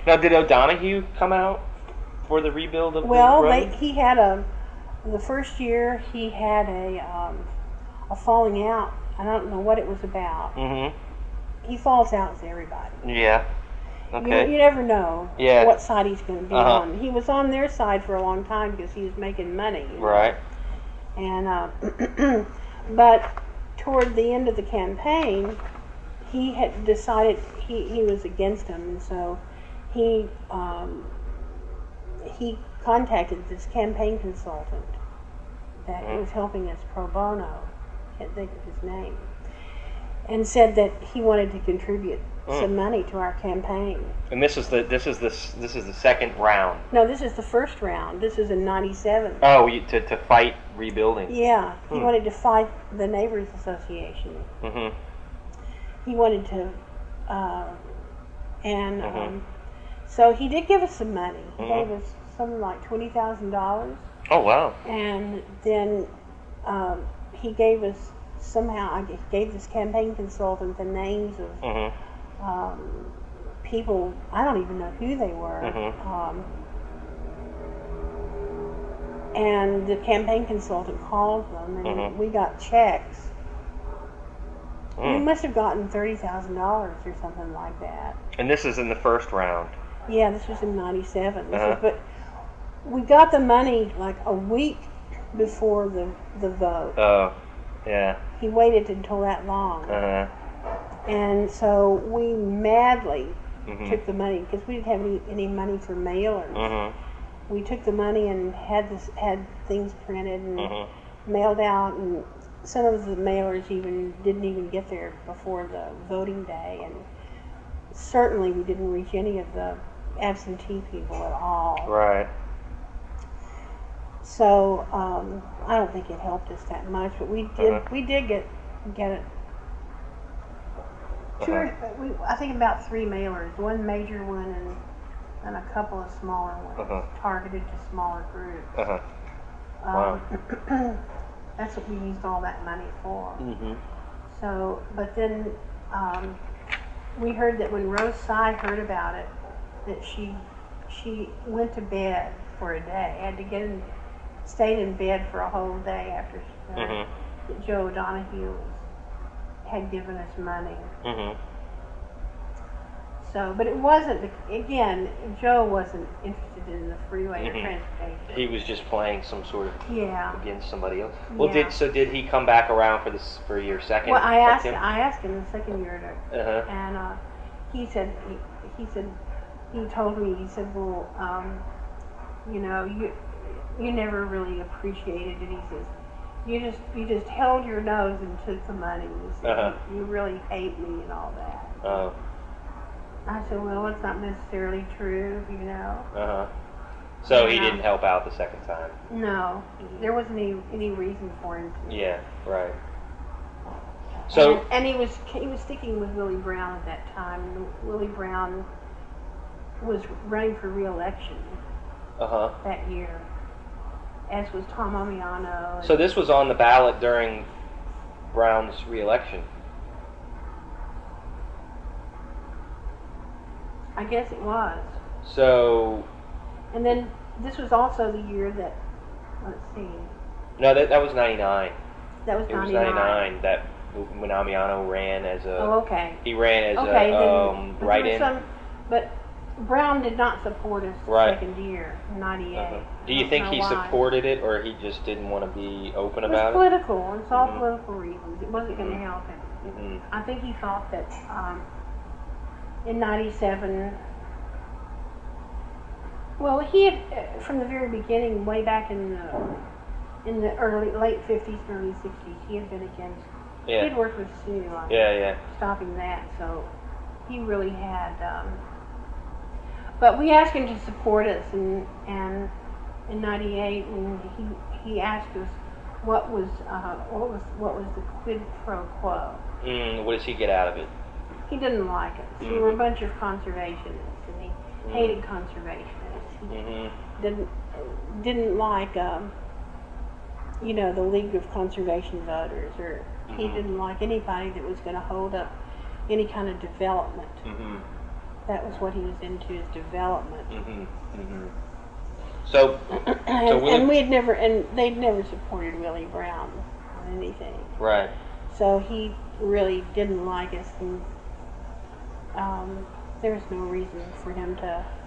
Now, did O'Donohue come out for the rebuild of the Well, road? he had the first year he had a falling out. I don't know what it was about. Mm-hmm. He falls out with everybody. Yeah. Okay. You never know Yeah. what side he's going to be Uh-huh. on. He was on their side for a long time because he was making money. You know? Right. And but toward the end of the campaign, he had decided he was against him, and so he contacted this campaign consultant that was helping us pro bono. I can't think of his name, and said that he wanted to contribute some money to our campaign. And this is the second round. No, this is the first round. This is in '97. Oh, to fight rebuilding. Yeah, he wanted to fight the Neighbors Association. Mm-hmm. He wanted to, so he did give us some money. He gave us something like $20,000, Oh, wow. and then he gave us I gave this campaign consultant the names of Mm-hmm. people. I don't even know who they were. And the campaign consultant called them, and we got checks. We must have gotten $30,000 or something like that. And this is in the first round. Yeah, this was in '97. But we got the money like a week before the vote. Oh, yeah. He waited until that long. And so we madly took the money because we didn't have any money for mailers. We took the money and had things printed and mailed out, and some of the mailers didn't even get there before the voting day, and certainly we didn't reach any of the absentee people at all. Right. So I don't think it helped us that much, but we did get it. I think about 3 mailers, one major one and a couple of smaller ones, targeted to smaller groups. Wow. That's what we used all that money for. So, but then we heard that when Rose Tsai heard about it, that she went to bed for a day, stayed in bed for a whole day after she heard that Joe O'Donohue had given us money. So, but it wasn't, again, Joe wasn't interested in the freeway or transportation. He was just playing some sort of against somebody else. Well, did he come back around for your second? Well, I asked him the second year, and he told me, well, you never really appreciated it. He says, you just held your nose and took the money. He said, you really hate me and all that. I said, well, it's not necessarily true, you know. So he didn't help out the second time? No. There wasn't any reason for him to. Yeah, right. So and he was sticking with Willie Brown at that time. Willie Brown was running for re-election that year, as was Tom Amiano. So this was on the ballot during Brown's re-election? I guess it was. So... And then this was also the year that, let's see. No, that was 99. That was 99. It was 99 that when Amiano ran as a... Oh, okay. He ran as a write-in. But Brown did not support us the second year, 98. Do you think he supported it, or he just didn't want to be open about it? It was political. It's all political reasons. It wasn't going to help him. I think he thought that in 97... Well, he had, from the very beginning, way back in the late 50s, early 60s, he had been against. He had worked with Sue on stopping that, so he really had. But we asked him to support us, and in '98, and he asked us what was the quid pro quo. What does he get out of it? He didn't like us. We were a bunch of conservationists, and he hated conservation. Didn't like the League of Conservation Voters, or he didn't like anybody that was going to hold up any kind of development. that was what he was into, his development. So, and we had never, and they'd never supported Willie Brown on anything. Right. So he really didn't like us, and there was no reason for him to